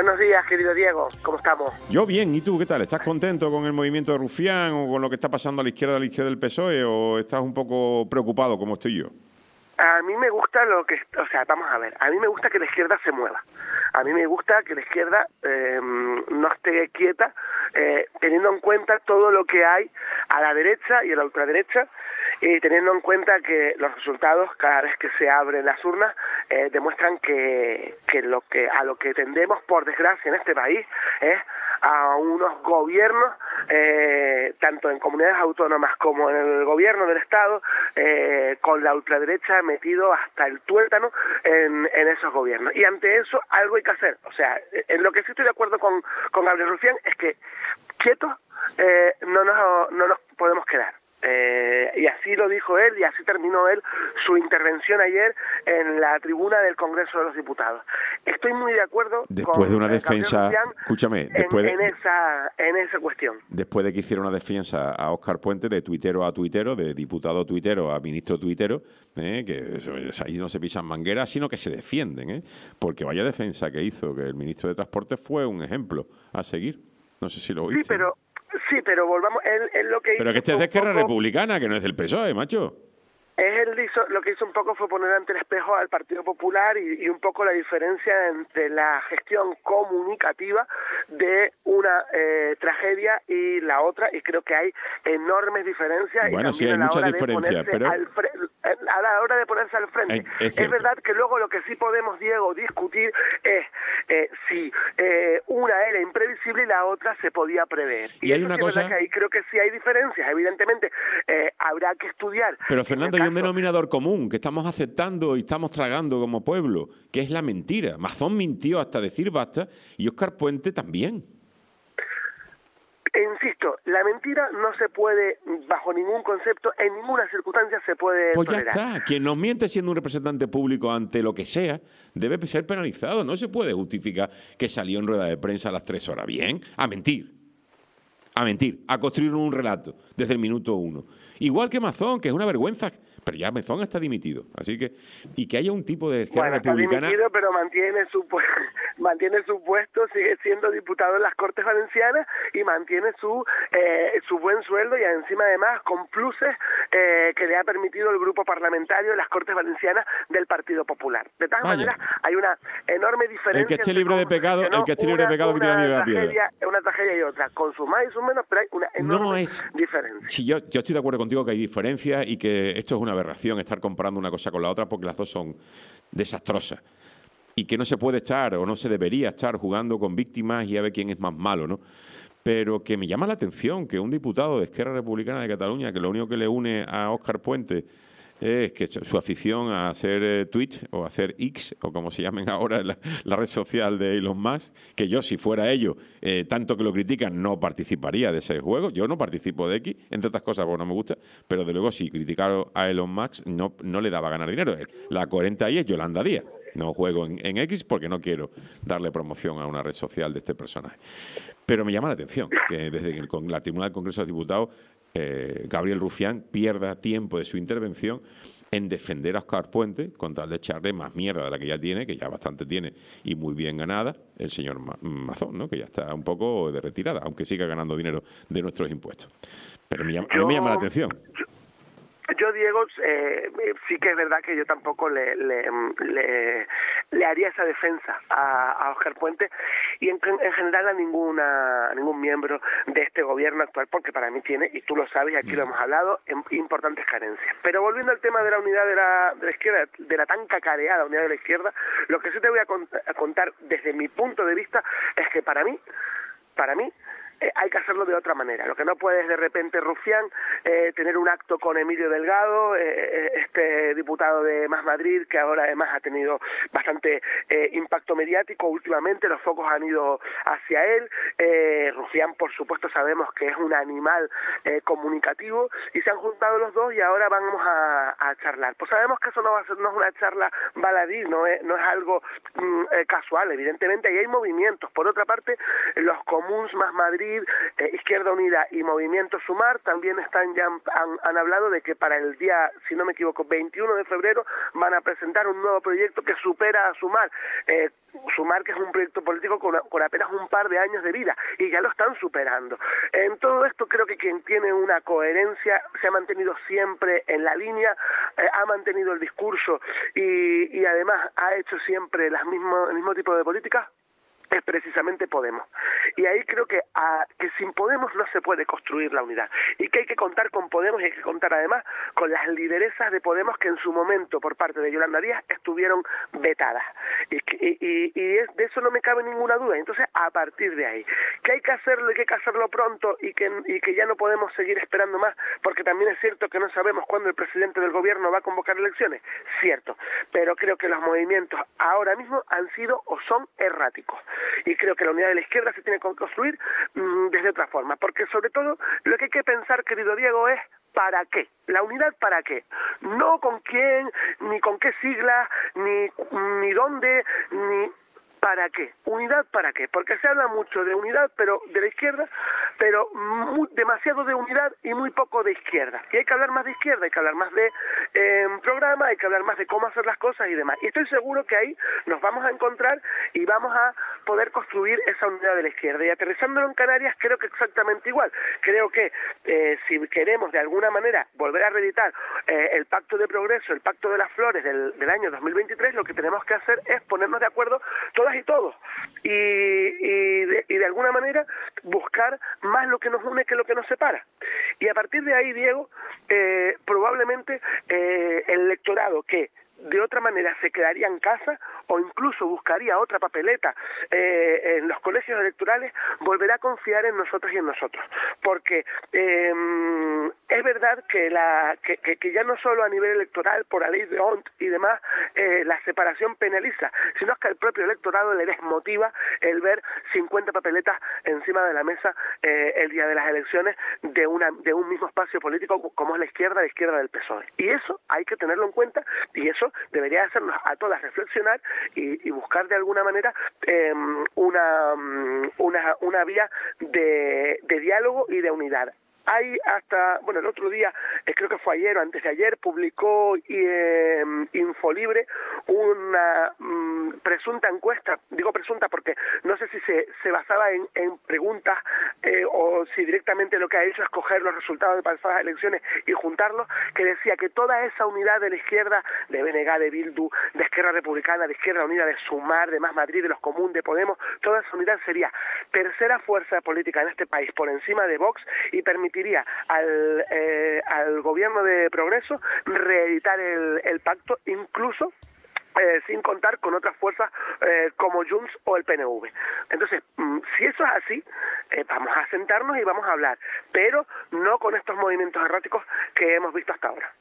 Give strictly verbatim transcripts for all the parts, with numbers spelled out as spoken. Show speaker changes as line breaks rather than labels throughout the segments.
Buenos días, querido Diego. ¿Cómo estamos?
Yo bien. ¿Y tú qué tal? ¿Estás contento con el movimiento de Rufián o con lo que está pasando a la izquierda, a la izquierda del P S O E o estás un poco preocupado como estoy yo?
A mí me gusta lo que... O sea, vamos a ver. A mí me gusta que la izquierda se mueva. A mí me gusta que la izquierda eh, no esté quieta, eh, teniendo en cuenta todo lo que hay a la derecha y a la ultraderecha, y teniendo en cuenta que los resultados, cada vez que se abren las urnas, eh, demuestran que, que, lo que a lo que tendemos, por desgracia, en este país es a unos gobiernos, eh, tanto en comunidades autónomas como en el gobierno del Estado, eh, con la ultraderecha metido hasta el tuétano en, en esos gobiernos. Y ante eso algo hay que hacer. O sea, en lo que sí estoy de acuerdo con, con Gabriel Rufián es que quietos eh, no, nos, no nos podemos quedar. Eh, y así lo dijo él, y así terminó él su intervención ayer en la tribuna del Congreso de los Diputados. Estoy muy de acuerdo
después
con
de una
eh,
defensa,
Rufián
escúchame, después
en,
de,
en esa en esa cuestión.
Después de que hiciera una defensa a Óscar Puente de tuitero a tuitero, de diputado tuitero a ministro tuitero, eh, que eso, ahí no se pisan mangueras, sino que se defienden, eh, porque vaya defensa que hizo, que el ministro de Transporte fue un ejemplo a seguir. No sé si lo oíste.
Sí, pero Sí, pero volvamos, él, él lo que hizo...
Pero que este es de Esquerra Republicana, que no es del P S O E, macho.
Él hizo, lo que hizo un poco fue poner ante el espejo al Partido Popular y, y un poco la diferencia entre la gestión comunicativa de una eh, tragedia y la otra, y creo que hay enormes diferencias.
Bueno,
y
sí, hay muchas diferencias, pero...
Al fre- a la hora de ponerse al frente.
Es,
es verdad que luego lo que sí podemos, Diego, discutir es eh, si eh, una era imprevisible y la otra se podía prever.
Y,
y
hay
eso
una
sí
cosa...
Es verdad que ahí creo que sí hay diferencias, evidentemente. Eh, habrá que estudiar.
Pero, Fernando, hay un
caso...
denominador común que estamos aceptando y estamos tragando como pueblo, que es la mentira. Mazón mintió hasta decir basta y Óscar Puente también.
Insisto, la mentira no se puede, bajo ningún concepto, en ninguna circunstancia se puede
Pues ya
tolerar.
está. Quien nos miente siendo un representante público ante lo que sea, debe ser penalizado. No se puede justificar que salió en rueda de prensa a las tres horas. Bien, a mentir. A mentir, a construir un relato desde el minuto uno. Igual que Mazón, que es una vergüenza, pero ya Mazón está dimitido. Así que, y que haya un tipo de Esquerra
bueno,
Republicana...
Está dimitido, pero mantiene su, mantiene su puesto, sigue siendo diputado en las Cortes Valencianas y mantiene su eh, su buen sueldo y encima además con pluses eh, que le ha permitido el grupo parlamentario en las Cortes Valencianas del Partido Popular. De todas
Vaya.
maneras, hay una enorme diferencia.
El que esté libre de pecado, el que esté libre de pecado que tira ni la piedra.
Una tragedia y otra, con sus más y sus menos, pero hay una enorme
no es,
diferencia.
Sí, yo, yo estoy de acuerdo contigo que hay diferencias y que esto es una aberración, estar comparando una cosa con la otra, porque las dos son desastrosas. Y que no se puede estar o no se debería estar jugando con víctimas y a ver quién es más malo, ¿no? Pero que me llama la atención que un diputado de Esquerra Republicana de Cataluña, que lo único que le une a Óscar Puente es que su afición a hacer eh, tweets o hacer X, o como se llamen ahora la, la red social de Elon Musk, que yo, si fuera ello, eh, tanto que lo critican, no participaría de ese juego. Yo no participo de X, entre otras cosas porque no me gusta, pero de luego si criticar a Elon Musk no, no le daba a ganar dinero. La coherente ahí es Yolanda Díaz. No juego en, en X porque no quiero darle promoción a una red social de este personaje. Pero me llama la atención que desde el, con la tribuna del Congreso de Diputados Eh, Gabriel Rufián pierda tiempo de su intervención en defender a Óscar Puente con tal de echarle más mierda de la que ya tiene, que ya bastante tiene y muy bien ganada, el señor Mazón, ¿no? Que ya está un poco de retirada, aunque siga ganando dinero de nuestros impuestos. Pero me llama,
yo,
a mí me llama la atención.
Yo, yo Diego, eh, sí que es verdad que yo tampoco le, le, le, le haría esa defensa a, a Óscar Puente y en, en general a ninguna a ningún miembro de este gobierno actual, porque para mí tiene, y tú lo sabes, y aquí mm. lo hemos hablado, en, importantes carencias. Pero volviendo al tema de la unidad de la, de la izquierda, de la tan cacareada unidad de la izquierda, lo que sí te voy a, cont a contar desde mi punto de vista es que para mí, para mí, Eh, hay que hacerlo de otra manera. Lo que no puede es de repente Rufián eh, tener un acto con Emilio Delgado, eh, este diputado de Más Madrid, que ahora además ha tenido bastante eh, impacto mediático últimamente, los focos han ido hacia él. Eh, Rufián, por supuesto, sabemos que es un animal eh, comunicativo y se han juntado los dos y ahora vamos a, a charlar. Pues sabemos que eso no va a ser, no es una charla baladí, no es, no es algo mm, eh, casual, evidentemente, ahí hay movimientos. Por otra parte, los comuns Más Madrid Madrid, eh, Izquierda Unida y Movimiento Sumar también están ya han, han hablado de que para el día, si no me equivoco, veintiuno de febrero van a presentar un nuevo proyecto que supera a Sumar. Eh, Sumar, que es un proyecto político con, con apenas un par de años de vida, y ya lo están superando. En todo esto creo que quien tiene una coherencia se ha mantenido siempre en la línea, eh, ha mantenido el discurso y, y además ha hecho siempre las mismo, el mismo tipo de políticas, es precisamente Podemos. Y ahí creo que, a, que sin Podemos no se puede construir la unidad, y que hay que contar con Podemos y hay que contar además con las lideresas de Podemos que en su momento por parte de Yolanda Díaz estuvieron vetadas, y, y, y es, de eso no me cabe ninguna duda. Entonces, a partir de ahí, que hay que hacerlo y que hay que hacerlo pronto y que, y que ya no podemos seguir esperando más, porque también es cierto que no sabemos cuándo el presidente del gobierno va a convocar elecciones, cierto, pero creo que los movimientos ahora mismo han sido o son erráticos. Y creo que la unidad de la izquierda se tiene que construir mmm, desde otra forma, porque sobre todo lo que hay que pensar, querido Diego, es ¿para qué? La unidad ¿para qué? No con quién, ni con qué sigla, ni, ni dónde, ni... ¿Para qué? ¿Unidad para qué? Porque se habla mucho de unidad, pero de la izquierda, pero muy, demasiado de unidad y muy poco de izquierda. Y hay que hablar más de izquierda, hay que hablar más de eh, programa, hay que hablar más de cómo hacer las cosas y demás. Y estoy seguro que ahí nos vamos a encontrar y vamos a poder construir esa unidad de la izquierda. Y aterrizándolo en Canarias creo que exactamente igual. Creo que eh, si queremos de alguna manera volver a reeditar eh, el Pacto de Progreso, el Pacto de las Flores del, del año dos mil veintitrés, lo que tenemos que hacer es ponernos de acuerdo todas y todos, y, y, de, y de alguna manera buscar más lo que nos une que lo que nos separa. Y a partir de ahí, Diego, eh, probablemente eh, el electorado que de otra manera se quedaría en casa o incluso buscaría otra papeleta eh, en los colegios electorales, volverá a confiar en nosotros y en nosotros, porque eh, es verdad que, la, que, que, que ya no solo a nivel electoral por la ley de Ont y demás eh, la separación penaliza, sino que al propio electorado le desmotiva el ver cincuenta papeletas encima de la mesa eh, el día de las elecciones de una de un mismo espacio político como es la izquierda, la izquierda del P S O E. Y eso hay que tenerlo en cuenta, y eso debería hacernos a todas reflexionar y, y buscar de alguna manera eh, una, una, una vía de, de diálogo y de unidad. Hay hasta, bueno, el otro día, eh, creo que fue ayer o antes de ayer, publicó eh, Infolibre una mm, presunta encuesta, digo presunta porque no sé si se, se basaba en, en preguntas eh, o si directamente lo que ha hecho es coger los resultados de pasadas elecciones y juntarlos, que decía que toda esa unidad de la izquierda, de B N G, de Bildu, de Esquerra Republicana, de Izquierda Unida, de Sumar, de Más Madrid, de los Comuns, de Podemos, toda esa unidad sería tercera fuerza política en este país por encima de Vox y permitiría al, eh, al gobierno de Progreso reeditar el, el pacto, incluso Eh, sin contar con otras fuerzas eh, como Junts o el P N V. Entonces, mmm, si eso es así, eh, vamos a sentarnos y vamos a hablar, pero no con estos movimientos erráticos que hemos visto hasta ahora.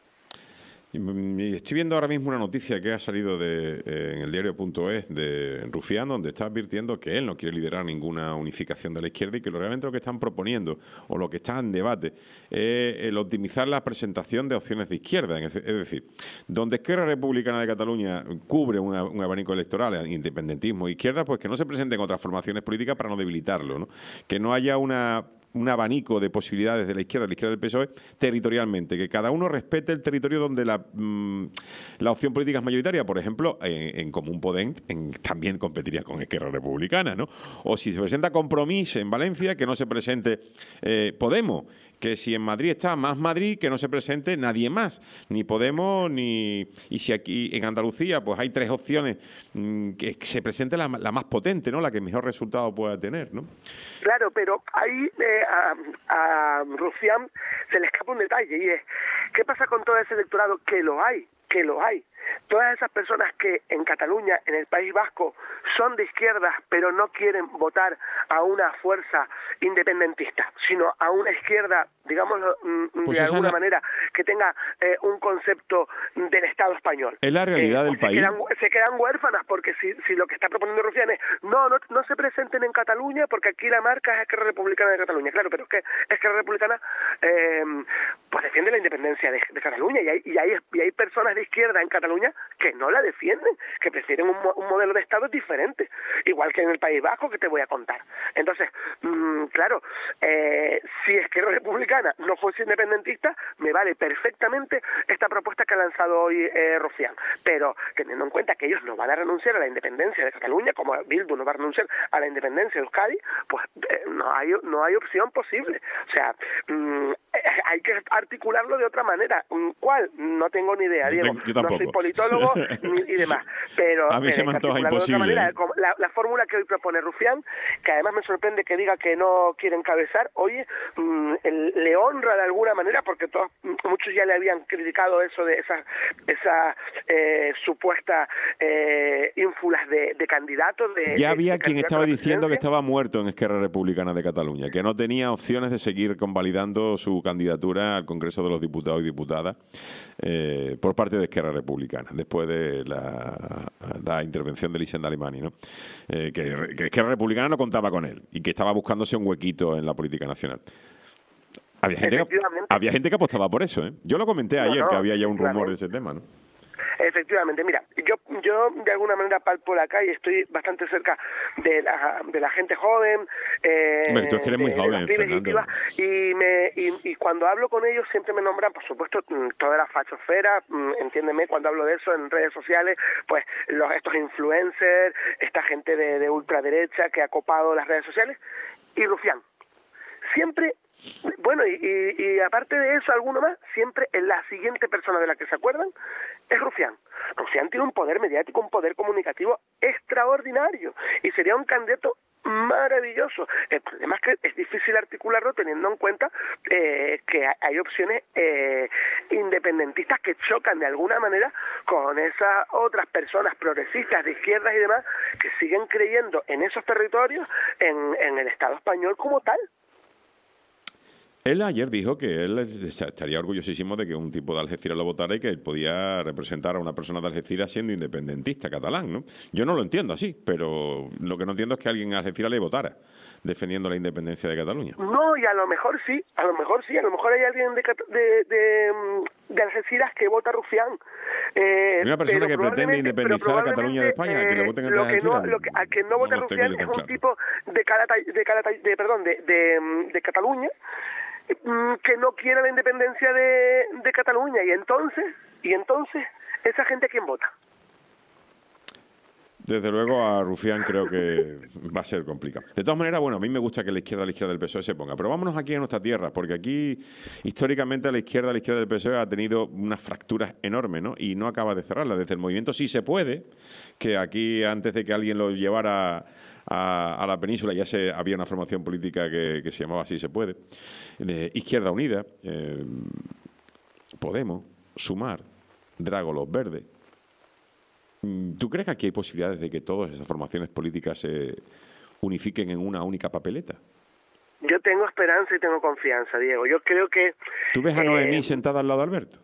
Estoy viendo ahora mismo una noticia que ha salido de, eh, en el diario punto es de Rufián, donde está advirtiendo que él no quiere liderar ninguna unificación de la izquierda y que lo, realmente lo que están proponiendo o lo que está en debate es el optimizar la presentación de opciones de izquierda. Es decir, donde Esquerra Republicana de Cataluña cubre una, un abanico electoral, independentismo e izquierda, pues que no se presenten otras formaciones políticas para no debilitarlo, ¿no? Que no haya una... un abanico de posibilidades de la izquierda, de la izquierda del P S O E, territorialmente, que cada uno respete el territorio donde la, mmm, la opción política es mayoritaria. Por ejemplo, en, en Común Podem en, también competiría con Esquerra Republicana, ¿no? O si se presenta Compromís en Valencia, que no se presente eh, Podemos. Que si en Madrid está Más Madrid, que no se presente nadie más, ni Podemos, ni... Y si aquí en Andalucía pues hay tres opciones, mmm, que se presente la, la más potente, ¿no? La que mejor resultado pueda tener, ¿no?
Claro, pero ahí eh, a, a Rufián se le escapa un detalle, y es, ¿qué pasa con todo ese electorado? Que lo hay, que lo hay. Todas esas personas que en Cataluña, en el País Vasco, son de izquierdas, pero no quieren votar a una fuerza independentista, sino a una izquierda, digámoslo pues de alguna la... manera, que tenga eh, un concepto del Estado español.
Es la realidad
eh,
del
se
país.
Quedan, se quedan huérfanas, porque si, si lo que está proponiendo Rufián es, no, no, no se presenten en Cataluña, porque aquí la marca es Esquerra Republicana de Cataluña. Claro, pero es que Esquerra Republicana eh, pues defiende la independencia de, de Cataluña, y hay, y, hay, y hay personas de izquierda en Cataluña Cataluña que no la defienden, que prefieren un, un modelo de Estado diferente, igual que en el País Vasco, que te voy a contar. Entonces, mmm, claro, eh, si Esquerra Republicana no fuese independentista, me vale perfectamente esta propuesta que ha lanzado hoy eh, Rufián, pero teniendo en cuenta que ellos no van a renunciar a la independencia de Cataluña, como Bildu no va a renunciar a la independencia de Euskadi, pues eh, no hay no hay opción posible. O sea, mmm, hay que articularlo de otra manera. ¿Cuál? No tengo ni idea, Diego.
Yo, yo
no soy politólogo ni, y demás. Pero
a mí se me antoja imposible.
De otra manera. La, la fórmula que hoy propone Rufián, que además me sorprende que diga que no quiere encabezar, oye, mmm, el, le honra de alguna manera, porque todos, muchos ya le habían criticado eso de esas esa, eh, supuestas eh, ínfulas de, de candidatos. De,
ya
de,
había
de
quien estaba diciendo que estaba muerto en Esquerra Republicana de Cataluña, que no tenía opciones de seguir convalidando su candidatura al Congreso de los Diputados y Diputadas eh, por parte de Esquerra Republicana, después de la, la intervención de Elisenda Alimani, ¿no? Eh, que, que Esquerra Republicana no contaba con él y que estaba buscándose un huequito en la política nacional. Había gente, que, había gente que apostaba por eso, ¿eh? Yo lo comenté ayer, no, no, que había ya un rumor de ese tema, ¿no?
Efectivamente, mira, yo yo de alguna manera palpo la calle, estoy bastante cerca de la, de la gente joven, eh,
Hombre, tú es que eres muy
de,
joven,
de
Fernando.
Y, me, y, y cuando hablo con ellos siempre me nombran, por supuesto, toda la fachosfera, entiéndeme cuando hablo de eso en redes sociales, pues los estos influencers, esta gente de, de ultraderecha que ha copado las redes sociales, y Rufián. Siempre, bueno, y, y, y aparte de eso, alguno más, siempre en la siguiente persona de la que se acuerdan es Rufián. Rufián tiene un poder mediático, un poder comunicativo extraordinario y sería un candidato maravilloso. El problema es que es difícil articularlo teniendo en cuenta eh, que hay opciones eh, independentistas que chocan de alguna manera con esas otras personas progresistas de izquierdas y demás que siguen creyendo en esos territorios, en, en el Estado español como tal.
Él ayer dijo que él estaría orgullosísimo de que un tipo de Algeciras lo votara y que él podía representar a una persona de Algeciras siendo independentista catalán, ¿no? Yo no lo entiendo así, pero lo que no entiendo es que alguien en Algeciras le votara defendiendo la independencia de Cataluña.
No, y a lo mejor sí, a lo mejor sí, a lo mejor hay alguien de, de, de, de Algeciras que vota a Rufián.
Eh, una persona que pretende independizar a Cataluña de España, eh, que le voten en
lo
Algeciras.
Que no, lo que, a quien no vota
no
Rufián es
claro.
un tipo de, Calatay, de, Calatay, de, perdón, de, de, de Cataluña, que no quiere la independencia de, de Cataluña, y entonces, y entonces, ¿esa gente quién vota?
Desde luego a Rufián creo que va a ser complicado. De todas maneras, bueno, a mí me gusta que la izquierda, la izquierda del P S O E se ponga. Pero vámonos aquí a nuestra tierra, porque aquí históricamente la izquierda, la izquierda del P S O E ha tenido unas fracturas enormes, ¿no? Y no acaba de cerrarlas. Desde el movimiento Sí se puede, que aquí antes de que alguien lo llevara a, a la península ya se había una formación política que, que se llamaba Sí se puede. De Izquierda Unida, eh, Podemos, Sumar, Drago Los Verdes. ¿Tú crees que aquí hay posibilidades de que todas esas formaciones políticas se unifiquen en una única papeleta?
Yo tengo esperanza y tengo confianza, Diego. Yo creo que...
¿Tú ves a Noemí eh, sentada al lado de Alberto?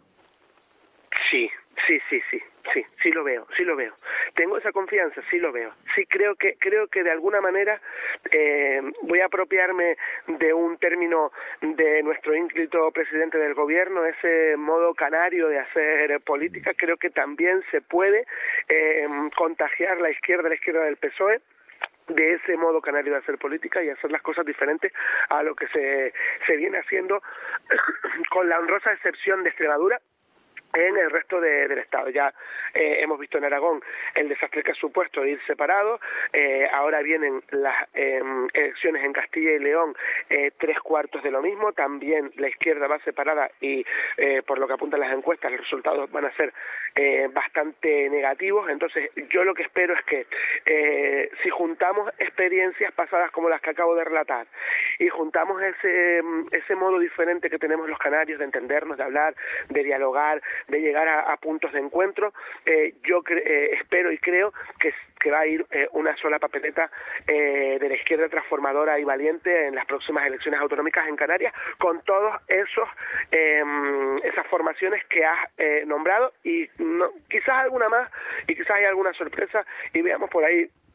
Sí, sí, sí, sí, sí, sí lo veo, sí lo veo. Tengo esa confianza, sí lo veo. Sí creo que creo que de alguna manera eh, voy a apropiarme de un término de nuestro ínclito presidente del gobierno, ese modo canario de hacer política. Creo que también se puede eh, contagiar la izquierda, la izquierda del P S O E, de ese modo canario de hacer política y hacer las cosas diferentes a lo que se, se viene haciendo, con la honrosa excepción de Extremadura, en el resto de, del Estado. Ya eh, hemos visto en Aragón el desastre que ha supuesto ir separados, eh, ahora vienen las eh, elecciones en Castilla y León, eh, tres cuartos de lo mismo, también la izquierda va separada y eh, por lo que apuntan las encuestas los resultados van a ser eh, bastante negativos. Entonces yo lo que espero es que eh, si juntamos experiencias pasadas como las que acabo de relatar y juntamos ese, ese modo diferente que tenemos los canarios de entendernos, de hablar, de dialogar, de llegar a, a puntos de encuentro, eh, yo cre eh, espero y creo que, que va a ir eh, una sola papeleta eh, de la izquierda transformadora y valiente en las próximas elecciones autonómicas en Canarias, con todos esos eh, esas formaciones que has eh, nombrado y no, quizás alguna más y quizás hay alguna sorpresa y veamos por ahí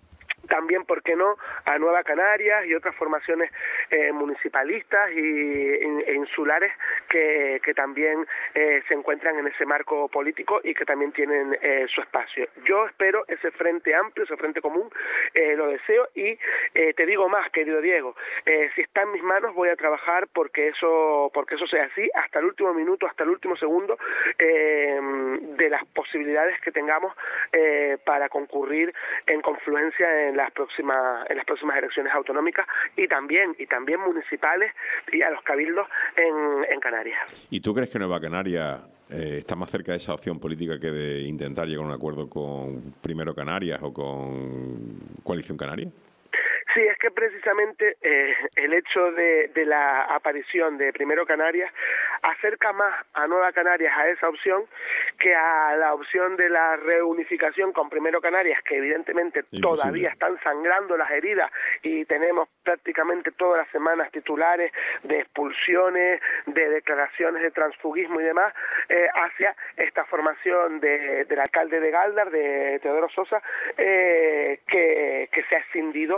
también, ¿por qué no?, a Nueva Canarias y otras formaciones eh, municipalistas y, e insulares que, que también eh, se encuentran en ese marco político y que también tienen eh, su espacio. Yo espero ese frente amplio, ese frente común, eh, lo deseo y eh, te digo más, querido Diego, eh, si está en mis manos voy a trabajar porque eso, porque eso sea así hasta el último minuto, hasta el último segundo eh, de las posibilidades que tengamos eh, para concurrir en confluencia en las próximas en las próximas elecciones autonómicas y también y también municipales y a los cabildos en, en Canarias.
¿Y tú crees que Nueva Canarias eh, está más cerca de esa opción política que de intentar llegar a un acuerdo con Primero Canarias o con Coalición Canaria?
Sí, es que precisamente eh, el hecho de, de la aparición de Primero Canarias acerca más a Nueva Canarias a esa opción que a la opción de la reunificación con Primero Canarias, que evidentemente Imposible. Todavía están sangrando las heridas y tenemos prácticamente todas las semanas titulares de expulsiones, de declaraciones de transfugismo y demás, eh, hacia esta formación de, del alcalde de Galdar, de Teodoro Sosa, eh, que, que se ha escindido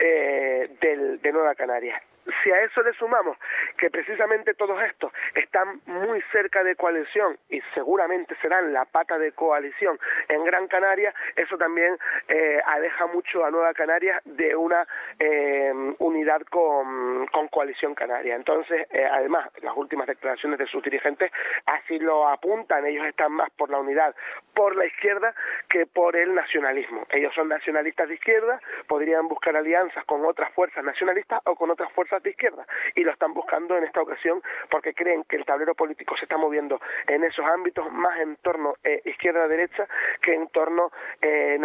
eh, del, de Nueva Canarias. Si a eso le sumamos que precisamente todos estos están muy cerca de coalición y seguramente serán la pata de coalición en Gran Canaria, eso también eh, aleja mucho a Nueva Canarias de una eh, unidad con, con Coalición Canaria. Entonces, eh, además, las últimas declaraciones de sus dirigentes así lo apuntan, ellos están más por la unidad por la izquierda que por el nacionalismo. Ellos son nacionalistas de izquierda, podrían buscar alianzas con otras fuerzas nacionalistas o con otras fuerzas de izquierda, y lo están buscando en esta ocasión porque creen que el tablero político se está moviendo en esos ámbitos más en torno eh, izquierda-derecha que en torno eh,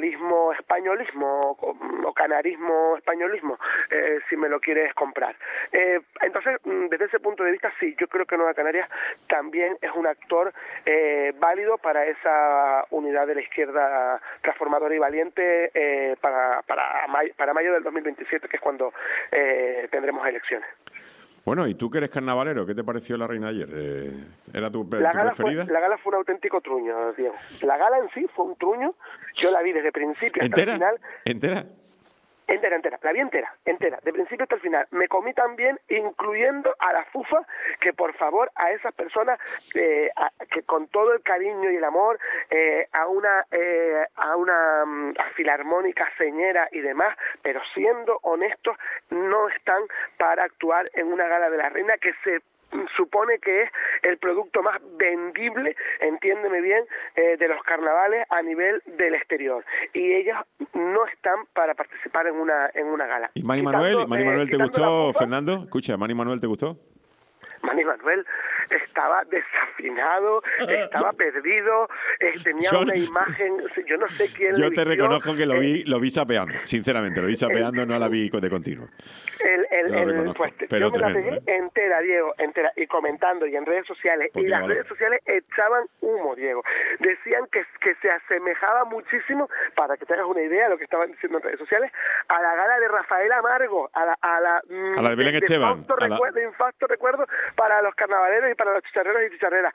nacionalismo-españolismo o, o canarismo-españolismo, eh, si me lo quieres comprar. Eh, entonces, desde ese punto de vista, sí, yo creo que Nueva Canarias también es un actor eh, válido para esa unidad de la izquierda transformadora y valiente eh, para, para, may, para mayo del dos mil veintisiete, que es cuando eh, tendremos elecciones.
Bueno, ¿y tú que eres carnavalero? ¿Qué te pareció la reina ayer? Eh, ¿Era tu,
la
tu
gala
preferida?
Fue, la gala fue un auténtico truño, Diego. La gala en sí fue un truño. Yo la vi desde principio hasta
¿Entera?
el final.
¿Entera?
Entera, entera, la vi entera, entera, de principio hasta el final. Me comí también, incluyendo a la fufa, que por favor a esas personas eh, a, que con todo el cariño y el amor eh, a una eh, a una um, a filarmónica señera y demás, pero siendo honestos, no están para actuar en una gala de la reina que se supone que es el producto más vendible, entiéndeme bien, eh, de los carnavales a nivel del exterior, y ellas no están para participar en una en una gala.
¿Y Manny Manuel, Manny Manuel te gustó, Fernando? Escucha, ¿Manny Manuel te gustó?
Manny Manuel estaba desafinado, estaba perdido, eh, tenía
yo,
una imagen, yo no sé quién
Yo
le
te
vistió,
reconozco que lo
eh,
vi lo vi sapeando, sinceramente, lo vi sapeando, el, no la vi de continuo.
El, el, el, pues,
pero
yo me
tremendo,
la pegué
¿eh?
entera, Diego, entera, y comentando y en redes sociales,
pues
y las
valor.
redes sociales echaban humo, Diego. Decían que, que se asemejaba muchísimo, para que te hagas una idea de lo que estaban diciendo en redes sociales, a la gala de Rafael Amargo, a la, a la,
a la de Belén
de,
Esteban.
De,
a la...
recuerdo, de infacto recuerdo para los carnavaleros y para los chicharreros y chicharreras.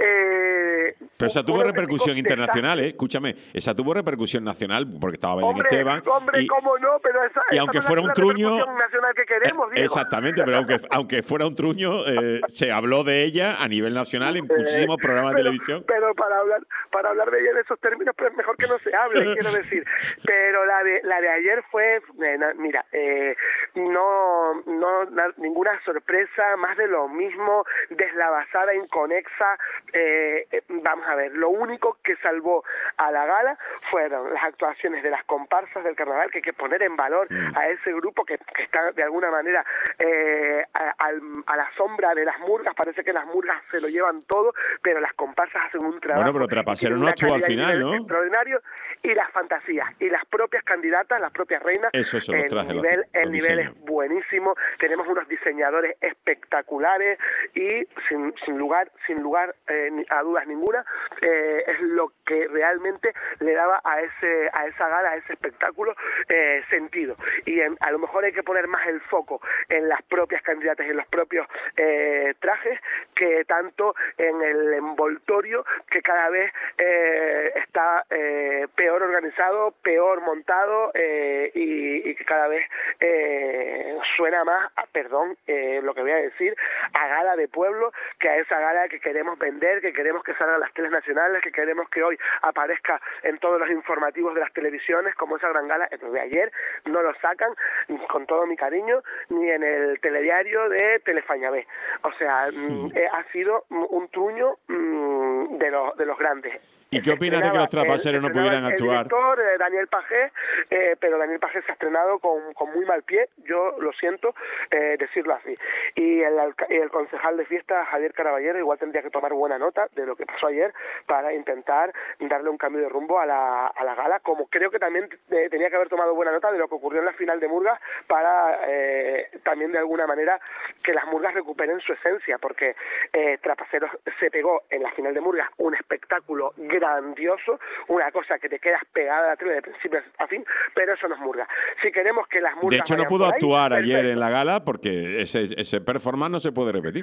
Eh,
Pero esa tuvo repercusión internacional, desastre. ¿eh? Escúchame, esa tuvo repercusión nacional porque estaba Belén
hombre,
Esteban.
Hombre,
y,
cómo no, pero esa,
y
esa
aunque
no
fuera
es la
un truño.
nacional que queremos, Diego.
Exactamente, pero aunque, aunque fuera un truño, eh, se habló de ella a nivel nacional en muchísimos programas
pero,
de televisión.
Pero para hablar para hablar de ella en esos términos, pues mejor que no se hable, quiero decir. Pero la de la de ayer fue, eh, na, mira, eh, no no na, ninguna sorpresa, más de lo mismo, deslavazada, inconexa. Eh, eh, vamos a ver, lo único que salvó a la gala fueron las actuaciones de las comparsas del carnaval, que hay que poner en valor mm. a ese grupo que, que está de alguna manera eh, a, a, a la sombra de las murgas. Parece que las murgas se lo llevan todo, pero las comparsas hacen un trabajo.
Bueno, pero Trapacero no actuó al final, ¿no?
Extraordinario, y las fantasías, y las propias candidatas, las propias reinas,
eso, eso,
el,
los trajes,
nivel,
los,
el
los
nivel
diseños.
es buenísimo, tenemos unos diseñadores espectaculares y sin, sin lugar, sin lugar eh, a dudas ninguna, eh, es lo que realmente le daba a ese, a esa gala, a ese espectáculo eh, sentido. Y en, a lo mejor hay que poner más el foco en las propias candidatas y en los propios eh, trajes que tanto en el envoltorio, que cada vez eh, está eh, peor organizado, peor montado eh, y, y que cada vez eh, suena más, a, perdón, eh, lo que voy a decir, a gala de pueblo, que a esa gala que queremos vender, que queremos que salgan las teles nacionales, que queremos que hoy aparezca en todos los informativos de las televisiones como esa gran gala. Entonces, de ayer no lo sacan, con todo mi cariño, ni en el telediario de Telefaña B. O sea, mm. eh, ha sido un truño mm, de los de los grandes.
¿Y qué opinas de que los trapaceros no pudieran
el
actuar?
El director, eh, Daniel Pagé, eh, pero Daniel Pagé se ha estrenado con, con muy mal pie, yo lo siento eh, decirlo así. Y el, y el concejal de fiesta, Javier Caraballero, igual tendría que tomar buena nota de lo que pasó ayer para intentar darle un cambio de rumbo a la, a la gala, como creo que también eh, tenía que haber tomado buena nota de lo que ocurrió en la final de Murgas para eh, también de alguna manera que las Murgas recuperen su esencia, porque eh, Trapaceros se pegó en la final de Murgas un espectáculo grandioso, una cosa que te quedas pegada a la tele de principio a fin, pero eso no es Murga. Si queremos que las Murgas...
De hecho, no pudo
ahí,
actuar
perfecto.
ayer en la gala porque ese, ese performance no se puede repetir.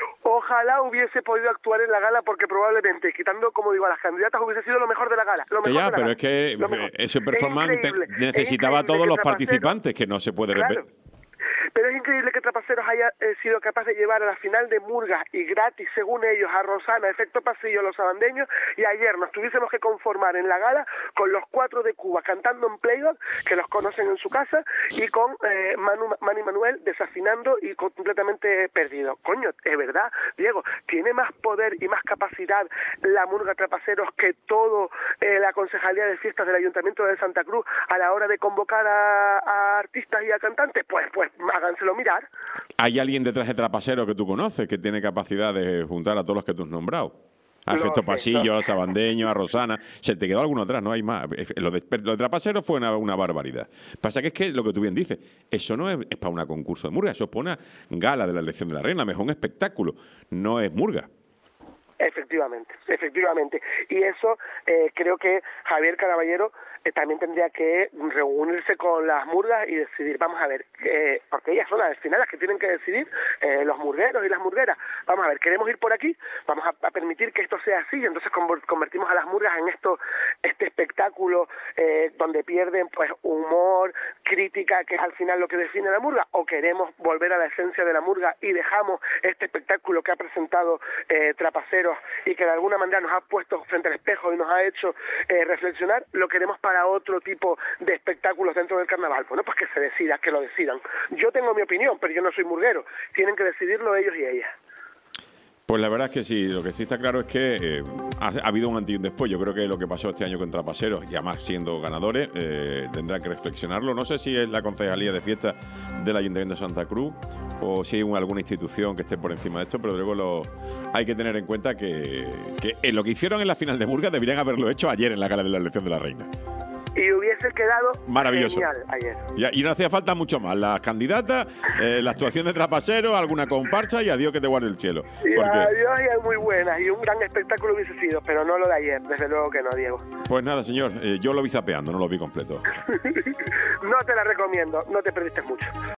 Ojalá hubiese podido actuar en la gala porque probablemente, quitando, como digo, a las candidatas, hubiese sido lo mejor de la gala. Lo mejor
ya,
de la
pero
gala.
es que ese performance necesitaba a todos los participantes, que no se puede
claro.
repetir.
Pero es increíble que Trapaceros haya eh, sido capaz de llevar a la final de Murgas y gratis, según ellos, a Rosana, efecto pasillo, los sabandeños, y ayer nos tuviésemos que conformar en la gala con los cuatro de Cuba cantando en playback, que los conocen en su casa, y con eh, Manu, Manu Manuel desafinando y completamente perdido. Coño, es verdad, Diego, tiene más poder y más capacidad la Murga Trapaceros que todo eh, la Concejalía de Fiestas del Ayuntamiento de Santa Cruz a la hora de convocar a, a artistas y a cantantes. Pues, pues háganselo mirar.
¿Hay alguien detrás de Trapacero que tú conoces que tiene capacidad de juntar a todos los que tú has nombrado? A Efecto Pasillo, a Sabandeño, a Rosana. Se te quedó alguno atrás, no hay más. Lo de, lo de Trapacero fue una, una barbaridad. Pasa que es que lo que tú bien dices, eso no es, es para un concurso de Murga, eso es para una gala de la elección de la reina, mejor un espectáculo, no es Murga.
Efectivamente, efectivamente. Y eso eh, creo que Javier Caraballero eh, también tendría que reunirse con las Murgas y decidir, vamos a ver, eh, porque ellas son las final las que tienen que decidir, eh, los murgueros y las murgueras, vamos a ver, queremos ir por aquí, vamos a, a permitir que esto sea así, y entonces convertimos a las Murgas en esto, este espectáculo eh, donde pierden pues humor, crítica, que es al final lo que define la Murga, o queremos volver a la esencia de la Murga y dejamos este espectáculo que ha presentado eh, Trapaceros y que de alguna manera nos ha puesto frente al espejo y nos ha hecho eh, reflexionar, lo queremos para otro tipo de espectáculos dentro del carnaval. Bueno, pues que se decida, que lo decidan. Yo tengo mi opinión, pero yo no soy murguero. Tienen que decidirlo ellos y ellas.
Pues la verdad es que sí, lo que sí está claro es que eh, ha, ha habido un antes y un después. Yo creo que lo que pasó este año con Trapaceros, y además siendo ganadores, eh, tendrá que reflexionarlo. No sé si es la Concejalía de Fiestas del Ayuntamiento de Santa Cruz o si hay un, alguna institución que esté por encima de esto, pero luego lo, hay que tener en cuenta que, que eh, lo que hicieron en la final de Murga deberían haberlo hecho ayer en la gala de la elección de la reina.
Y hubiese quedado
maravilloso.
Genial ayer.
Y, y no hacía falta mucho más. Las candidatas, eh, la actuación de Trapacero, alguna comparsa y adiós que te guarde el cielo.
Y
Porque...
adiós y es muy buena. Y un gran espectáculo hubiese sido, pero no lo de ayer, desde luego que no, Diego.
Pues nada, señor, eh, yo lo vi zapeando, no lo vi completo.
No te la recomiendo, no te perdiste mucho.